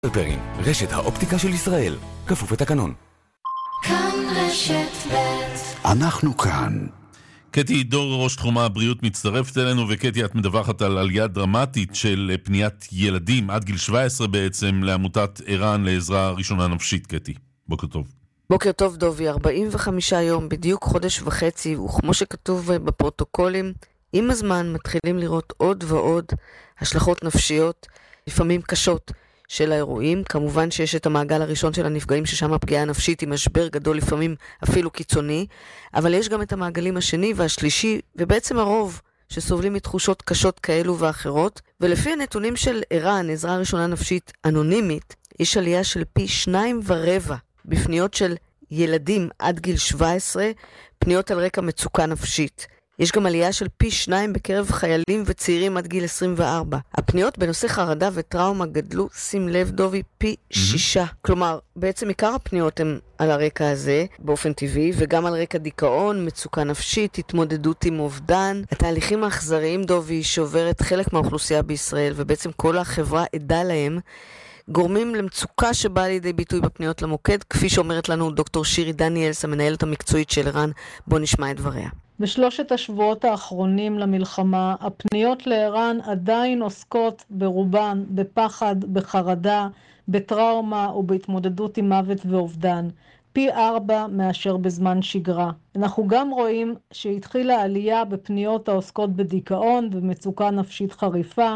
פרפרים, רשת האופטיקה של ישראל, כפוף לתקנון. כאן רשת ב'. אנחנו כאן. קטי דור, ראש תחום הבריאות, מצטרפת אלינו, וקטי, את מדווחת על עלייה דרמטית של פניית ילדים עד גיל 17 בעצם לעמותת ערן לעזרה ראשונה נפשית. קטי, בוקר טוב. בוקר טוב דובי, 45 יום, בדיוק חודש וחצי, וכמו שכתוב בפרוטוקולים, עם הזמן מתחילים לראות עוד ועוד השלכות נפשיות, לפעמים קשות, של האירועים. כמובן שיש את המעגל הראשון של הנפגעים, ששם הפגיעה הנפשית היא משבר גדול, לפעמים אפילו קיצוני, אבל יש גם את המעגלים השני והשלישי, ובעצם הרוב שסובלים מתחושות קשות כאלו ואחרות, ולפי הנתונים של ערן, עזרה ראשונה נפשית אנונימית, יש עלייה של פי 2.25 בפניות של ילדים עד גיל 17, פניות על רקע מצוקה נפשית. יש גם עלייה של פי 2 בקרב חיילים וצעירים עד גיל 24. הפניות בנושא חרדה וטראומה גדלו, שים לב דובי, פי 6. כלומר, בעצם עיקר הפניות הן על הרקע הזה, באופן טבעי, וגם על רקע דיכאון, מצוקה נפשית, התמודדות עם אובדן. התהליכים האכזריים דובי שוברת חלק מהאוכלוסייה בישראל, ובעצם כל החברה עדה להם, גורמים למצוקה שבאה לידי ביטוי בפניות למוקד, כפי שאומרת לנו דוקטור שירי דניאלס, המנהלת המקצועית של ערן. בוא נשמע את דבריה. בשלושת השבועות האחרונים למלחמה, הפניות לערן עדיין עוסקות ברובן בפחד, בחרדה, בטראומה ובהתמודדות עם מוות ואובדן. פי 4 מאשר בזמן שגרה. אנחנו גם רואים שהתחילה עלייה בפניות העוסקות בדיכאון ומצוקה נפשית חריפה,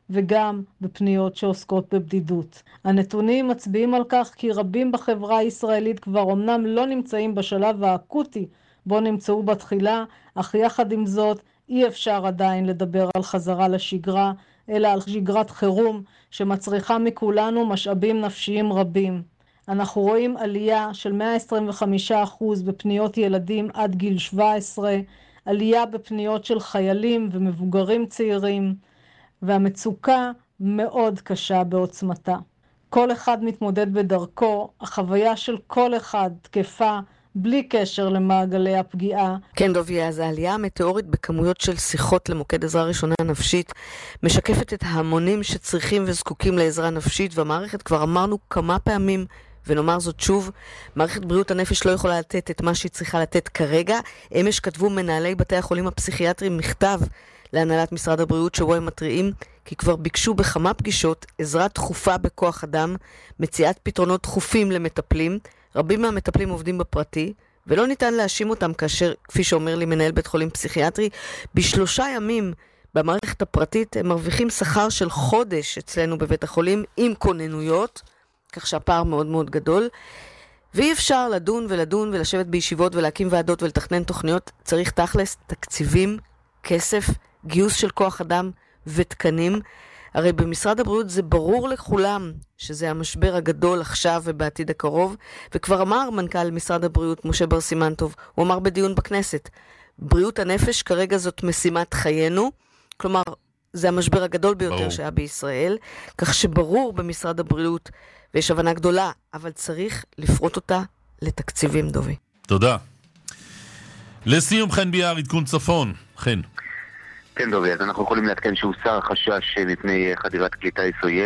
וגם בפניות שעוסקות בבדידות. הנתונים מצביעים על כך כי רבים בחברה הישראלית כבר אמנם לא נמצאים בשלב האקוטי בו נמצאו בתחילה, אך יחד עם זאת אי אפשר עדיין לדבר על חזרה לשגרה, אלא על שגרת חירום שמצריכה מכולנו משאבים נפשיים רבים. אנחנו רואים עלייה של 125% בפניות ילדים עד גיל 17, עלייה בפניות של חיילים ומבוגרים צעירים, והמצוקה מאוד קשה בעוצמתה. כל אחד מתמודד בדרכו, החוויה של כל אחד תקפה, בלי קשר למעגלי הפגיעה. כן דובי, אז העלייה המטאורית בכמויות של שיחות למוקד עזרה ראשונה נפשית משקפת את ההמונים שצריכים וזקוקים לעזרה נפשית, והמערכת, כבר אמרנו כמה פעמים ונאמר זאת שוב, מערכת בריאות הנפש לא יכולה לתת את מה שהיא צריכה לתת כרגע. אמש כתבו מנהלי בתי החולים הפסיכיאטריים מכתב להנהלת משרד הבריאות, שבו הם מטריעים כי כבר ביקשו בכמה פגישות עזרה דחופה בכוח אדם, מציאת פתרונות דחופים למטפלים. רבים מהמטפלים עובדים בפרטי, ולא ניתן להאשים אותם כאשר, כפי שאומר לי מנהל בית חולים פסיכיאטרי, ב3 ימים במערכת הפרטית הם מרוויחים שכר של חודש אצלנו בבית החולים עם כוננויות, כך שהפער מאוד מאוד גדול, ואי אפשר לדון ולדון ולשבת בישיבות ולהקים ועדות ולתכנן תוכניות. צריך תכלס תקציבים, כסף, גיוס של כוח אדם ותקנים. הרי במשרד הבריאות זה ברור לכולם שזה המשבר הגדול עכשיו ובעתיד הקרוב, וכבר אמר מנכ"ל משרד הבריאות משה בר סימן טוב, הוא אמר בדיון בכנסת, בריאות הנפש כרגע זאת משימת חיינו, כלומר זה המשבר הגדול ביותר שהיה בישראל, כך שברור במשרד הבריאות, ויש הבנה גדולה, אבל צריך לפרוט אותה לתקציבים דובי. תודה. לסיום חן ביאר, עדכון צפון. חן. כן דובי, אז אנחנו יכולים לעדכן שהוסר החשש מפני חדירת כלי טיס אויב